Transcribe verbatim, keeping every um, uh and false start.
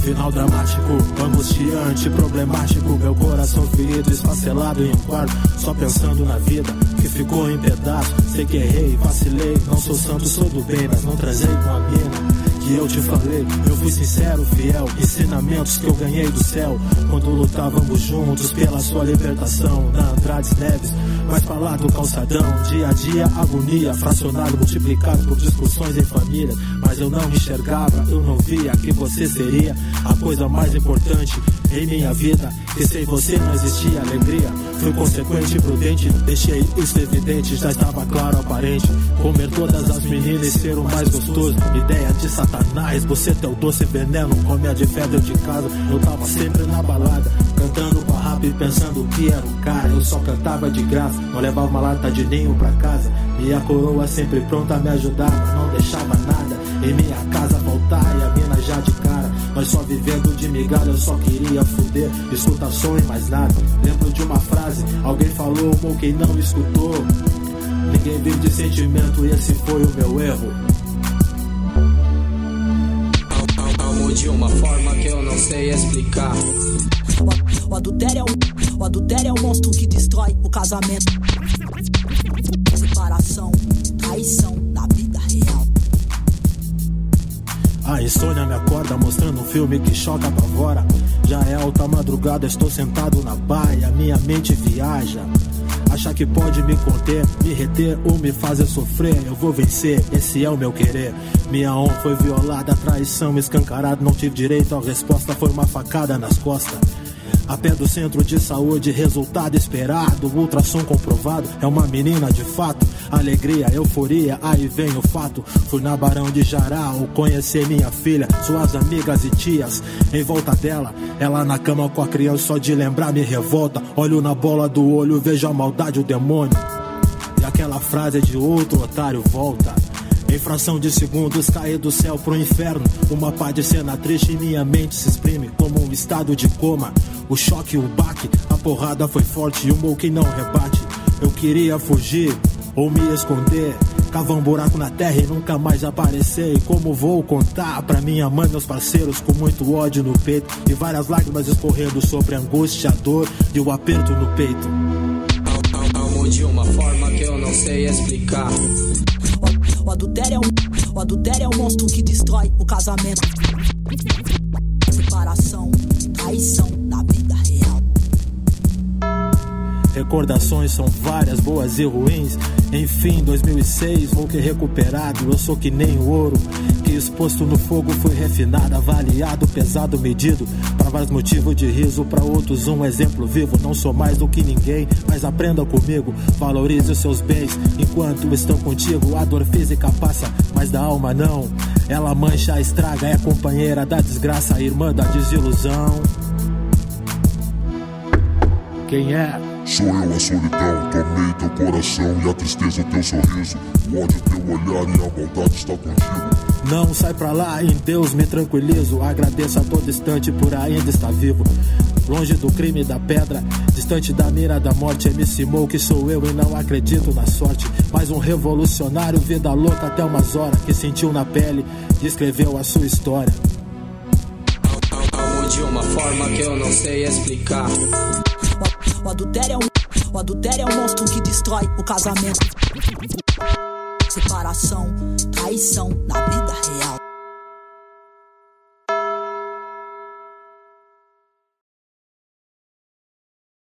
Final dramático, angustiante, problemático. Meu coração ferido, esfacelado em um quarto, só pensando na vida que ficou em pedaço. Sei que errei, vacilei, não sou santo, sou do bem, mas não trazei com a mina que eu te falei. Eu fui sincero, fiel, ensinamentos que eu ganhei do céu quando lutávamos juntos pela sua libertação. Na Andrades Neves, mais pra lá do calçadão. Dia a dia, agonia, fracionado, multiplicado por discussões em família. Mas eu não enxergava, eu não via que você seria a coisa mais importante em minha vida. E sem você não existia alegria. Fui consequente e prudente, deixei isso evidente. Já estava claro, aparente, comer todas as meninas e ser o mais gostoso. Ideia de satanás, você teu doce veneno, come a de febre de casa. Eu tava sempre na balada, cantando com a rap e pensando que era o cara. Eu só cantava de graça, não levava uma lata de ninho pra casa. E a coroa sempre pronta a me ajudar, não deixava nada em minha casa faltar. E a mina já de cara, mas só vivendo de migalha. Eu só queria fuder, escuta som e mais nada. Lembro de uma frase, alguém falou, ou quem não escutou. Ninguém vive de sentimento e esse foi o meu erro. Amo de uma forma que eu não sei explicar. O, o, adultério é o, o adultério é o monstro que destrói o casamento. Separação, traição na vida real. A insônia me acorda mostrando um filme que choca, apavora. Já é alta madrugada, estou sentado na baia, minha mente viaja. Achar que pode me conter, me reter ou me fazer sofrer. Eu vou vencer, esse é o meu querer. Minha honra foi violada, traição escancarada. Não tive direito à resposta, foi uma facada nas costas. A pé do centro de saúde, resultado esperado. Ultrassom comprovado, é uma menina de fato. Alegria, euforia, aí vem o fato. Fui na Barão de Jaral, conhecer minha filha, suas amigas e tias em volta dela. Ela na cama com a criança, só de lembrar me revolta. Olho na bola do olho, vejo a maldade, o demônio. E aquela frase de outro otário volta. Em fração de segundos caí do céu pro inferno. Uma pá de cena triste em minha mente se exprime como um estado de coma. O choque, o baque, a porrada foi forte e o mal que não rebate. Eu queria fugir ou me esconder, cavar um buraco na terra e nunca mais aparecer. E como vou contar pra minha mãe, meus parceiros, com muito ódio no peito e várias lágrimas escorrendo sobre a angústia, a dor e o aperto no peito. Amo de uma forma que eu não sei explicar. O, o, adultério é o, o adultério é o monstro que destrói o casamento. Separação, traição na vida real. Recordações são várias, boas e ruins. Enfim, dois mil e seis, vou que recuperado. Eu sou que nem o ouro que exposto no fogo foi refinado, avaliado, pesado, medido. Para vários motivos de riso, para outros um exemplo vivo. Não sou mais do que ninguém, mas aprenda comigo. Valorize os seus bens enquanto estão contigo. A dor física passa, mas da alma não. Ela mancha, estraga, é companheira da desgraça, irmã da desilusão. Quem é? Sou eu a solidão, tomei teu coração e a tristeza o teu sorriso. O ódio teu olhar e a maldade está contigo. Não sai pra lá, em Deus me tranquilizo. Agradeço a todo instante por ainda estar vivo. Longe do crime e da pedra, distante da mira da morte. M C Mo que sou eu e não acredito na sorte. Mais um revolucionário, vida louca até umas horas, que sentiu na pele e escreveu a sua história. Amo de uma forma que eu não sei explicar. O, o, adultério é o, o adultério é o monstro que destrói o casamento. Separação, traição na vida real.